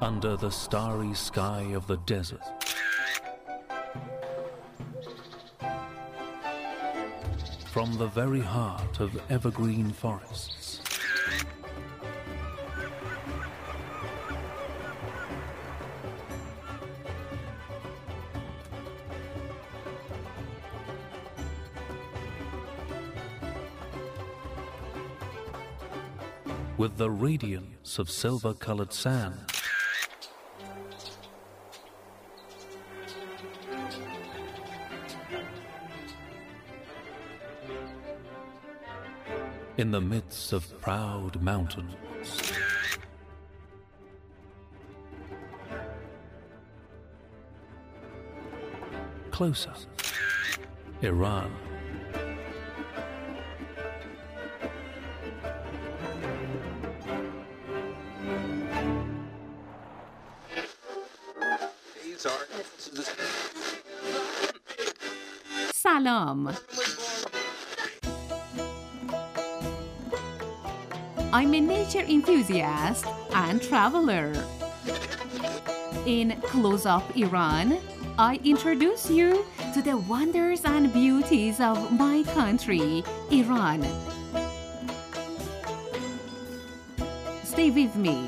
under the starry sky of the desert. From the very heart of evergreen forests. With the radiance of silver-colored sand. In the midst of proud mountains. Closer, Iran. Salam. I'm a nature enthusiast and traveler. In Close Up Iran, I introduce you to the wonders and beauties of my country, Iran. Stay with me.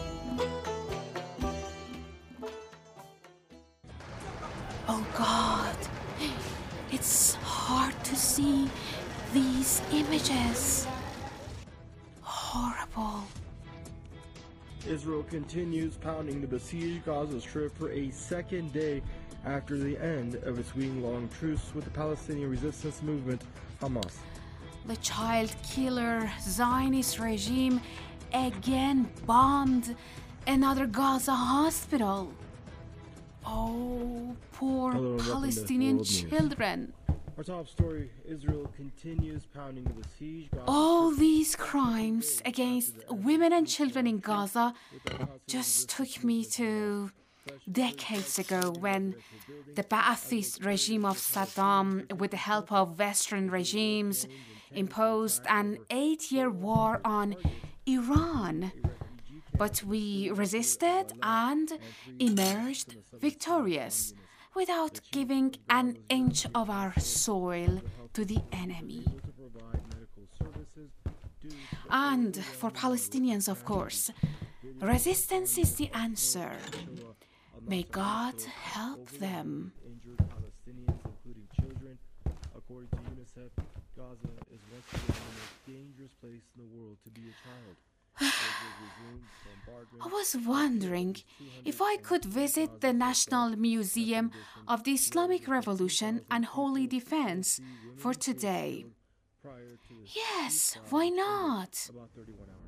Oh God, it's hard to see these images. Horrible. Israel continues pounding the besieged Gaza Strip for a second day after the end of its week-long truce with the Palestinian resistance movement, Hamas. The child killer Zionist regime again bombed another Gaza hospital. Oh, poor Palestinian children. Our top story, Israel continues pounding the besieged Gaza. All these crimes against women and children in Gaza just took me to decades ago when the Ba'athist regime of Saddam, with the help of Western regimes, imposed an 8-year war on Iran. But we resisted and emerged victorious, without giving an inch of our soil to the enemy. And for Palestinians, of course, resistance is the answer. May God help them. Injured Palestinians, including children. According to UNICEF, Gaza is once again the most dangerous place in the world to be a child. I was wondering if I could visit the National Museum of the Islamic Revolution and Holy Defense for today. Yes, why not? About 31 hours.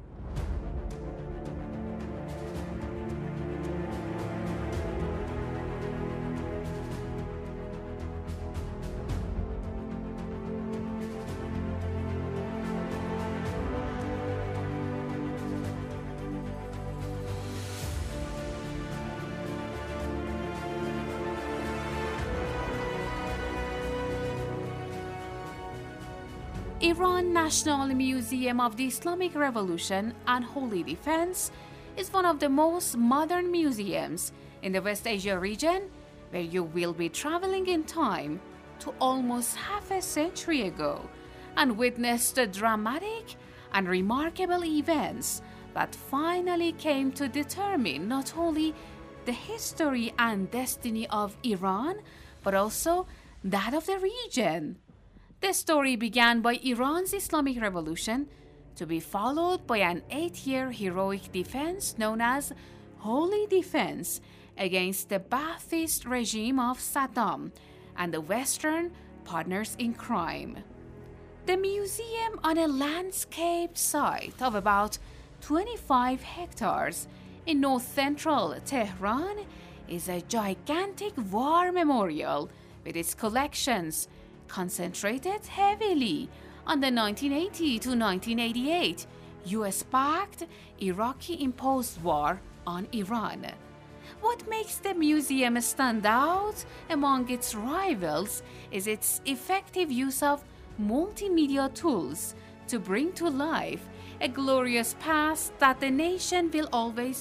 Iran National Museum of the Islamic Revolution and Holy Defense is one of the most modern museums in the West Asia region, where you will be traveling in time to almost half a century ago and witness the dramatic and remarkable events that finally came to determine not only the history and destiny of Iran, but also that of the region. The story began by Iran's Islamic Revolution, to be followed by an 8-year heroic defense known as Holy Defense against the Ba'athist regime of Saddam and the Western partners in crime. The museum, on a landscaped site of about 25 hectares in north-central Tehran, is a gigantic war memorial with its collections concentrated heavily on the 1980 to 1988 US-backed Iraqi-imposed war on Iran. What makes the museum stand out among its rivals is its effective use of multimedia tools to bring to life a glorious past that the nation will always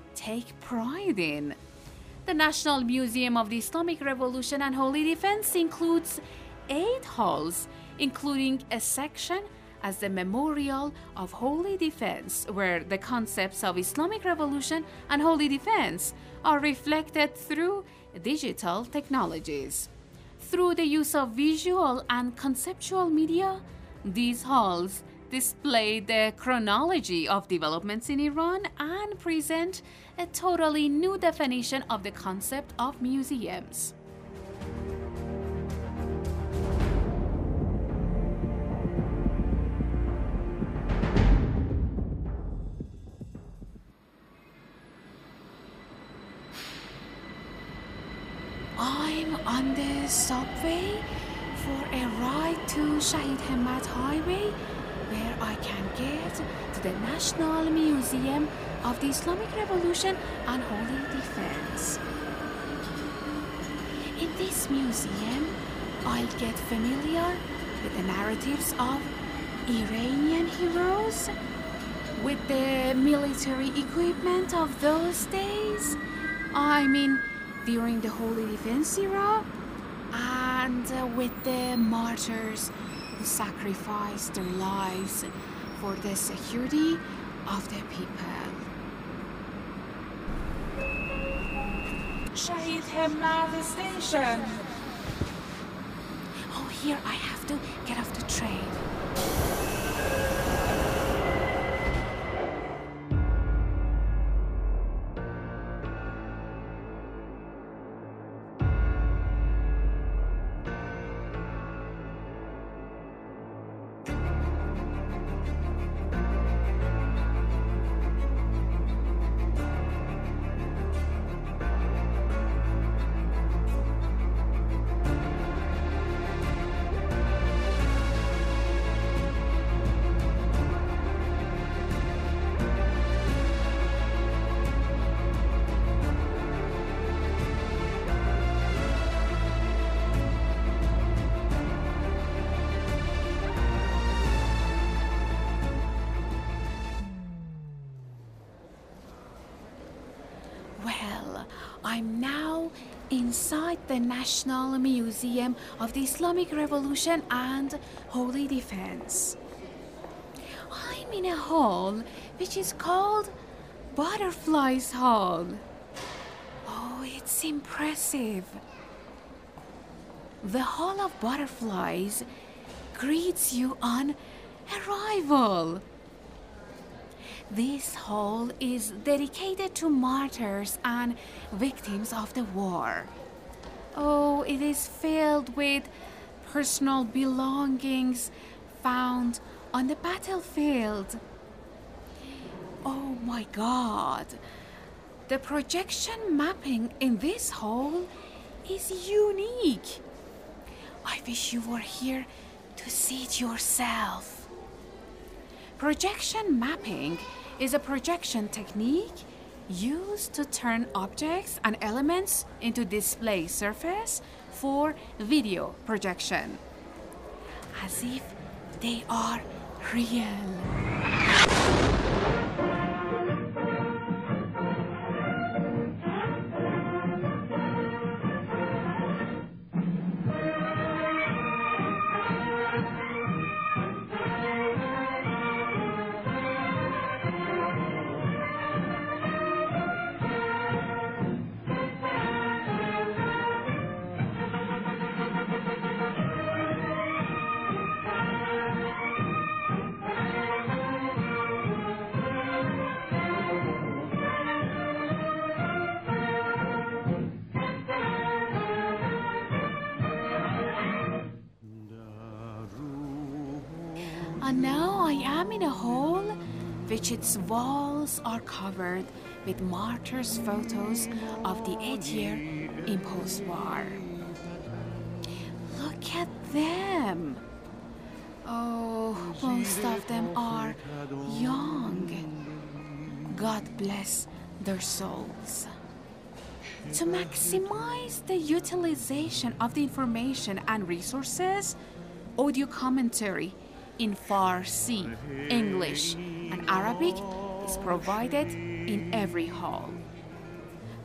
take pride in. The National Museum of the Islamic Revolution and Holy Defense includes 8 halls, including a section as the Memorial of Holy Defense, where the concepts of Islamic Revolution and Holy Defense are reflected through digital technologies. Through the use of visual and conceptual media, these halls display the chronology of developments in Iran and present a totally new definition of the concept of museums. I'm on the subway for a ride to Shahid Hemmat Highway, where I can get to the National Museum of the Islamic Revolution and Holy Defense. In this museum, I'll get familiar with the narratives of Iranian heroes, with the military equipment of those days. I mean, during the Holy Defense era, and with the martyrs who sacrificed their lives for the security of the people. Shahid Hemmat Station. Oh, here I have to get off the train. Well, I'm now inside the National Museum of the Islamic Revolution and Holy Defense. I'm in a hall which is called Butterflies Hall. Oh, it's impressive. The Hall of Butterflies greets you on arrival. This hall is dedicated to martyrs and victims of the war. Oh, it is filled with personal belongings found on the battlefield. Oh my God! The projection mapping in this hall is unique. I wish you were here to see it yourself. Projection mapping is a projection technique used to turn objects and elements into display surface for video projection, as if they are real. And now I am in a hall which its walls are covered with martyrs' photos of the 8-year imposed war. Look at them! Oh, most of them are young. God bless their souls. To maximize the utilization of the information and resources, audio commentary in Farsi, English, and Arabic is provided in every hall.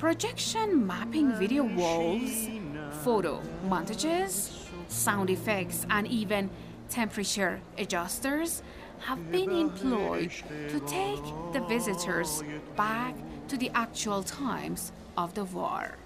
projection mapping video walls, photo montages, sound effects, and even temperature adjusters have been employed to take the visitors back to the actual times of the war.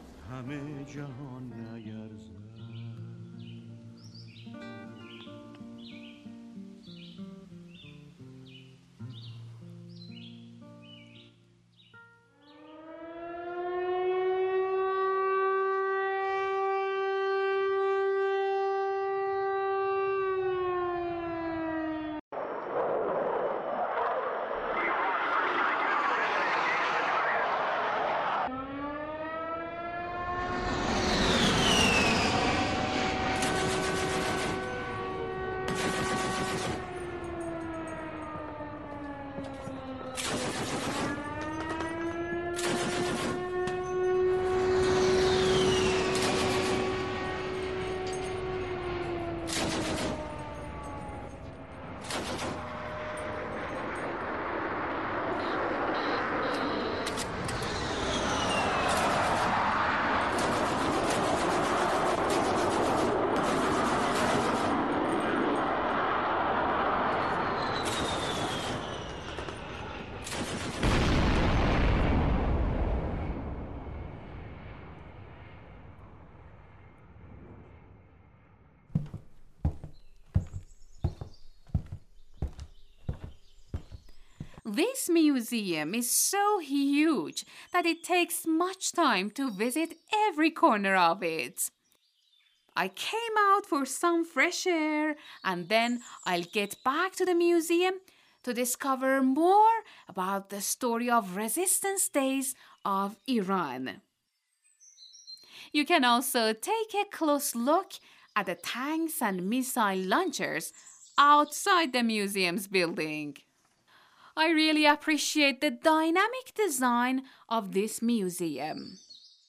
This museum is so huge that it takes much time to visit every corner of it. I came out for some fresh air and then I'll get back to the museum to discover more about the story of resistance days of Iran. You can also take a close look at the tanks and missile launchers outside the museum's building. I really appreciate the dynamic design of this museum.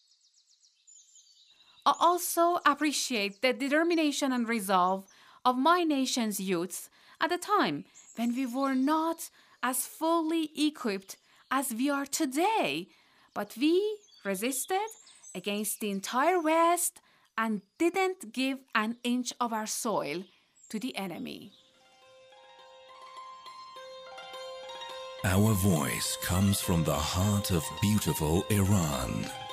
I also appreciate the determination and resolve of my nation's youths at a time when we were not as fully equipped as we are today, but we resisted against the entire West and didn't give an inch of our soil to the enemy. Our voice comes from the heart of beautiful Iran.